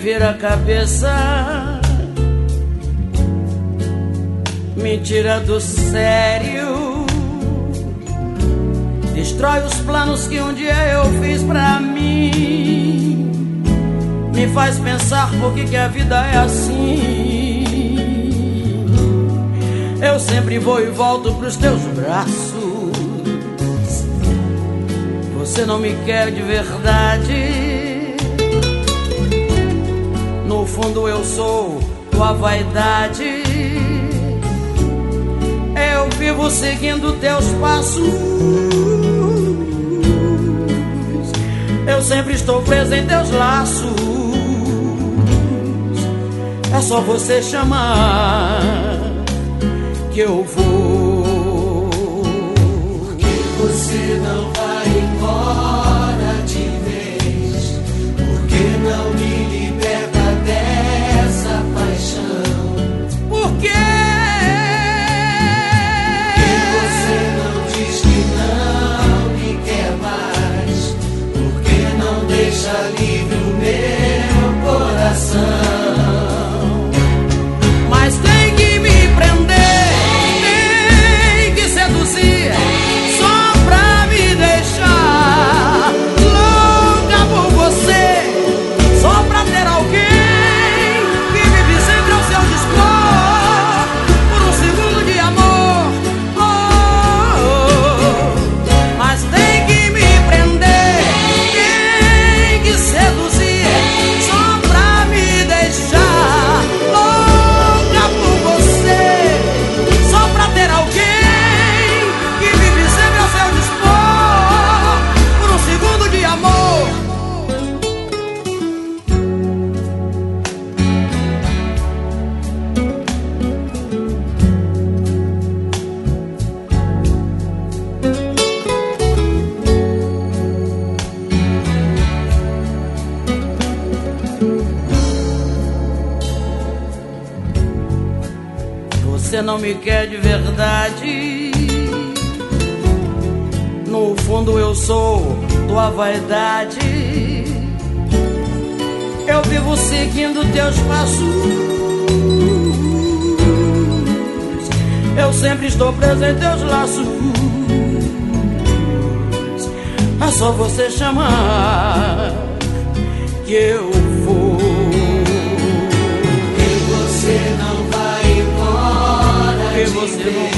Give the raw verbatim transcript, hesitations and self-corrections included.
vira a cabeça, me tira do sério, destrói os planos que um dia eu fiz pra mim, me faz pensar por que que a vida é assim. Eu sempre vou e volto pros teus braços, você não me quer de verdade. No fundo eu sou tua vaidade, eu vivo seguindo teus passos, eu sempre estou preso em teus laços. É só você chamar que eu vou. Porque você não vai embora de vez? Porque não me liberta dessa paixão? Por quê? Porque você não diz que não me quer mais? Porque não deixa livre o meu coração? Mas tem que me prender, tem que seduzir, só pra me deixar louca por você, só pra ter alguém que vive sempre ao seu dispor, por um segundo de amor. Oh, oh, oh. Mas tem que me prender, tem que seduzir, só pra me deixar louca por você, só pra ter alguém que vive sempre ao seu dispor, por um segundo de amor. Você não me quer de verdade. No fundo eu sou tua vaidade, eu vivo seguindo teus passos, eu sempre estou preso em teus laços. É só você chamar que eu vou. Porque você não vai embora Que de você vez? não